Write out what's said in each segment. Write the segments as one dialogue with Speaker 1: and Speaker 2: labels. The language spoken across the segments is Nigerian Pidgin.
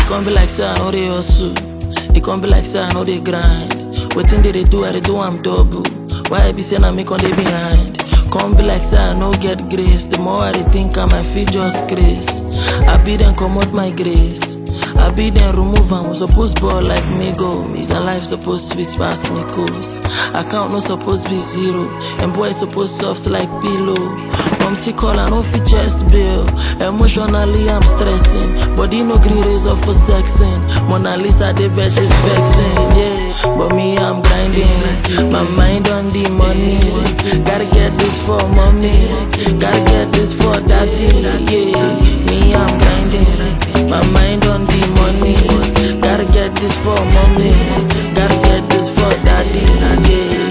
Speaker 1: It can't be like say I know they hustle. It can't be like say I know they grind. Wetin they do, I dey do I'm double. Why I be saying I make on they behind? Can't be like say I no get grace. The more I dey think I might feel just grace. I be then come out my grace. I be then remove am. We suppose ball like me goals. And life supposed sweet pass me coast. Account no supposed be zero. And boy supposed soft like pillow. Mom call I no fit chest bill. Emotionally I'm stressing. Body no gree raise up for sexing. Mona Lisa the best she's vexing. Yeah, but me I'm grinding. My mind on the money. Gotta get this for mommy. Gotta get this for daddy. Yeah, me I'm grinding. My mind on the money. Gotta get this for mommy. Gotta get this for daddy. Yeah.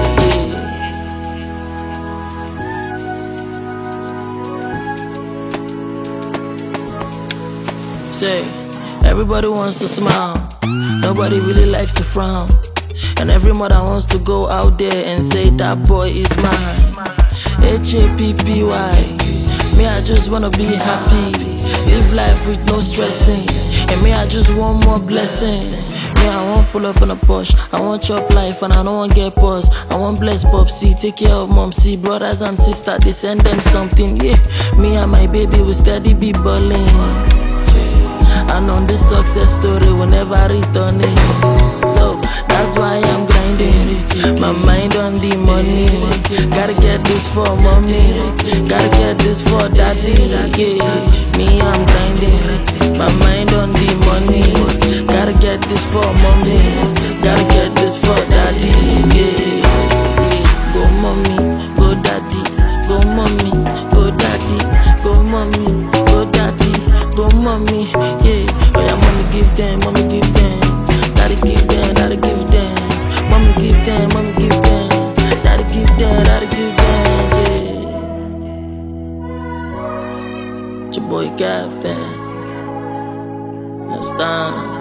Speaker 1: Say, everybody wants to smile. Nobody really likes to frown. And every mother wants to go out there and say that boy is mine. Happy. Me, I just wanna be happy. Live life with no stressing. And me, I just want more blessing. Me, I want pull up on a Porsche. I want chop life and I don't want get pause. I want bless Popsy, take care of Momsy. Brothers and sisters, they send them something. Yeah, me and my baby will steady be balling. And on this success story, we'll never return it. So that's why I'm grinding. My mind on the money. Gotta get this for mommy. Gotta get this for daddy. Yeah, me I'm grinding. My mind on the money. Gotta get this for mommy. Gotta get this for daddy. Yeah, go mommy, go daddy. Go mommy, go daddy. Go mommy, go daddy. Go mommy, yeah. Oh yeah, mommy give them, mommy give them. Daddy give them, daddy give them. Mommy give them, mommy give them. Daddy give them, daddy give them, yeah. It's your boy Captain. Understand?